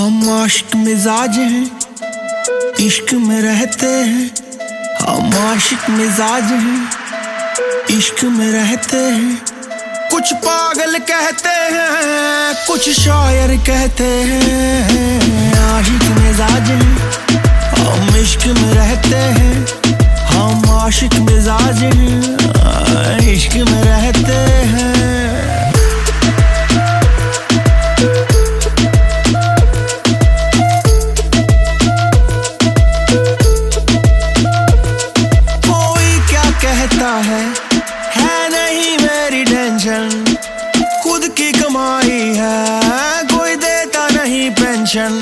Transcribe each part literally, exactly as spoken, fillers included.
हम आशिक मिजाज हैं, इश्क में रहते हैं। हम आशिक मिजाज हैं, इश्क में रहते हैं। कुछ पागल कहते हैं, कुछ शायर कहते हैं। आशिक मिजाज हैं, हम इश्क में रहते हैं। हम आशिक मिजाज हैं, इश्क में रहते हैं। है है नहीं मेरी टेंशन, खुद की कमाई है, कोई देता नहीं पेंशन।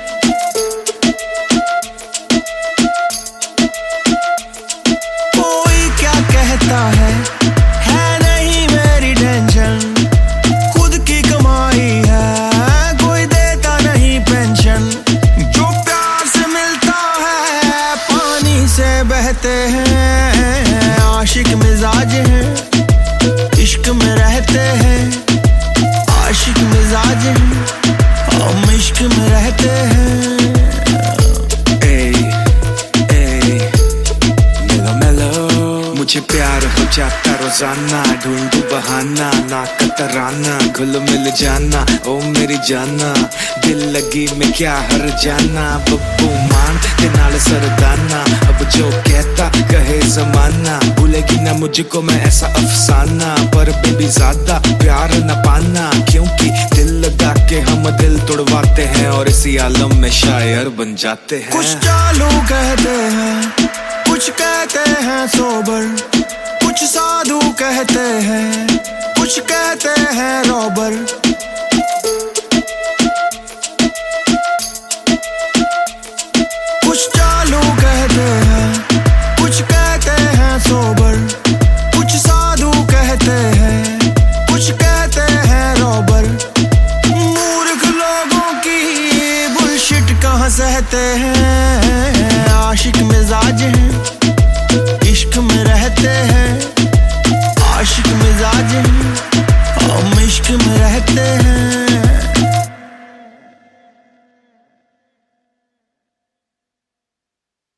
कोई क्या कहता है है नहीं मेरी टेंशन, खुद की कमाई है, कोई देता नहीं पेंशन। जो प्यार से मिलता है पानी से बहते हैं। आशिक मिजाज हैं, इश्क में रहते हैं। आशिक मिजाज हैं, हम इश्क में रहते हैं। ए, ए, मेलो मेलो मुझे प्यार हो जाता रोजाना, ढूंढू बहाना ना कतराना, घुल मिल जाना ओ मेरी जाना। दिल लगी में क्या हर जाना, बब्बू मान के नाल सरदाना। अब जो कहता कहे जमाना, भूलेगी ना मुझको मैं ऐसा अफसाना। पर बेबी ज्यादा प्यार न पाना, क्योंकि दिल लगा के हम दिल तोड़वाते हैं और इसी आलम में शायर बन जाते हैं। कुछ चालू कहते हैं, कुछ कहते हैं सोबर, कुछ साधु कहते हैं, कुछ कहते हैं रॉबर। कुछ चालू कहते हैं, कुछ कहते हैं सोबर, कुछ साधु कहते हैं, कुछ कहते हैं रॉबर। मूर्ख लोगों की बुलशिट कहाँ सहते हैं। आशिक मिजाज हैं,